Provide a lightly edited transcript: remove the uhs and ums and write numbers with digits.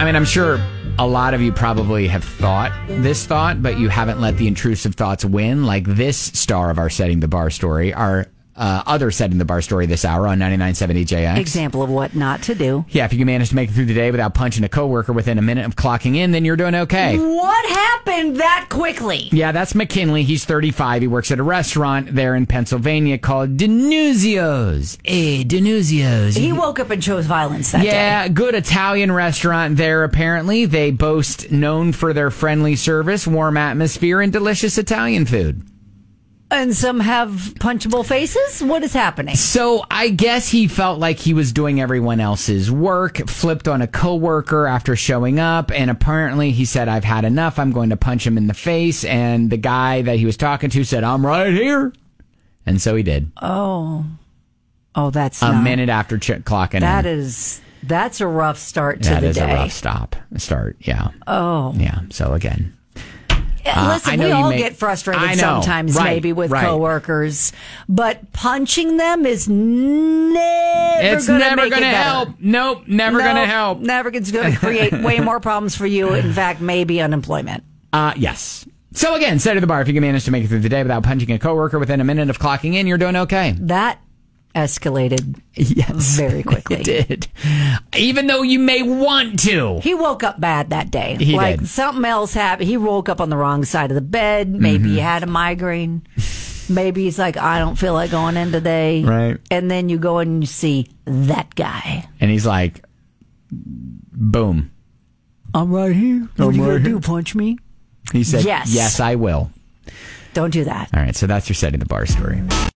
I mean, I'm sure a lot of you probably have thought this thought, but you haven't let the intrusive thoughts win, like this star of our Setting the Bar story, our other Setting the Bar story this hour on 99.7 EJX. Example of what not to do. Yeah, if you can manage to make it through the day without punching a coworker within a minute of clocking in, then you're doing okay. What happened that quickly? Yeah, that's McKinley. He's 35. He works at a restaurant there in Pennsylvania called Denuzio's. Hey, Denuzio's. He woke up and chose violence that day. Yeah, good Italian restaurant there, apparently. They boast known for their friendly service, warm atmosphere, and delicious Italian food. And some have punchable faces? What is happening? So I guess he felt like he was doing everyone else's work, flipped on a coworker after showing up, and apparently he said, I've had enough, I'm going to punch him in the face, and the guy that he was talking to said, I'm right here. And so he did. Oh, that's a minute after clocking in. That's a rough start to the day. That is a rough start, yeah. Oh. Yeah, so again... Listen, we all get frustrated sometimes, maybe with coworkers, but punching them is never going to help. Nope, never going to help. Never going to create way more problems for you. In fact, maybe unemployment. Yes. So again, Setting the Bar. If you can manage to make it through the day without punching a coworker within a minute of clocking in, you're doing okay. That escalated very quickly. It did. Even though you may want to. He woke up bad that day. He did. Something else happened. He woke up on the wrong side of the bed. Maybe he had a migraine. Maybe he's like, I don't feel like going in today. Right. And then you go and you see that guy. And he's like, boom. I'm right here. What are you going to do, punch me? He said, yes, I will. Don't do that. All right, so that's your Setting the Bar story.